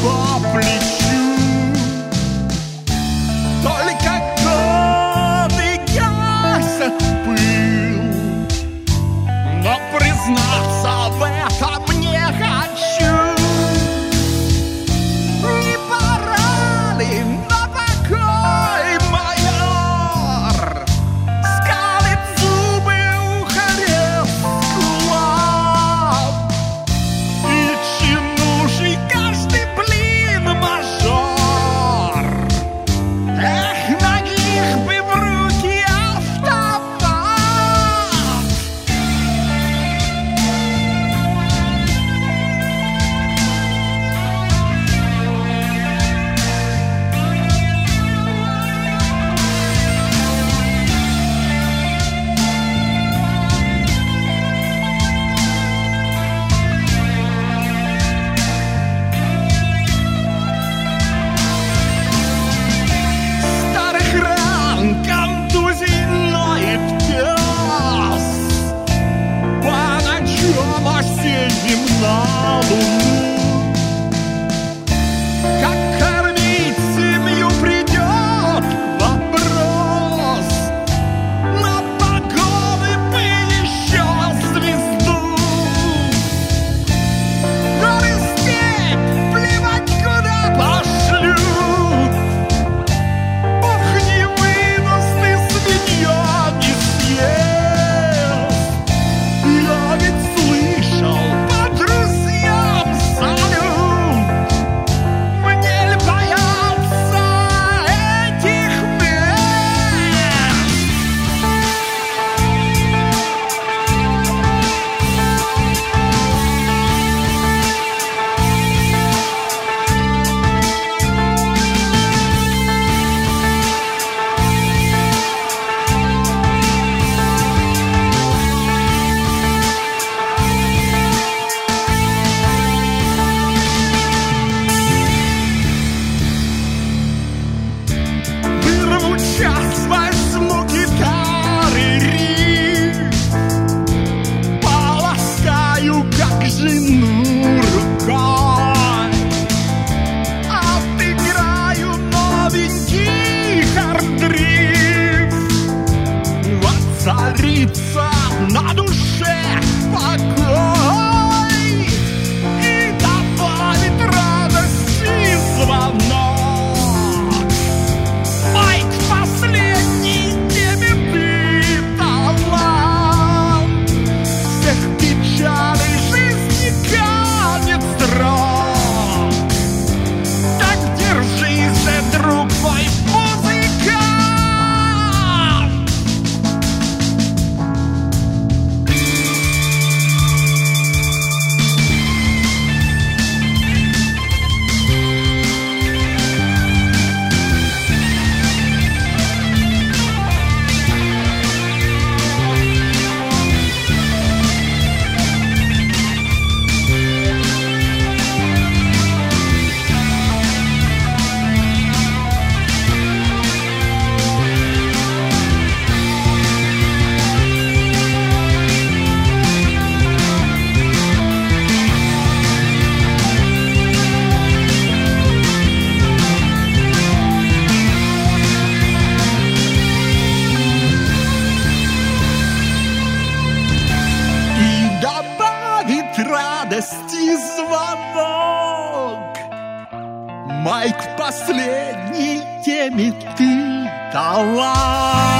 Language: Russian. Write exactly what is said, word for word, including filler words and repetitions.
по плечу. Только годы гасят пыл, но признаться в этом не хочу. Не пора ли на покой, майор? Скалит зубы ухарев кулак, и чинуший каждый блин мажор. Эх, ногих бы в руки автомат. Старых ран контузий ноет пес. По ночам осенним на луну. Как кормить семью придет вопрос. На погоны бы еще звезду. Горы, степь, плевать куда пошлют. Ох, невыносный свинья не съест. Я ведь слышал по друзьям салют. Мне ль бояться этих мест? Вырву час, возьму гитары риф, поласкаю, как жену, рукой. Отыграю новенький хард-дриф. Воцарится на душе покой и добавит радости звонок. Майк последний тебе талант. Всех печалей жизни конец строк. Так держись же, друг мой музыкант. И добавит радости звонок. Майк последний теме ты талант.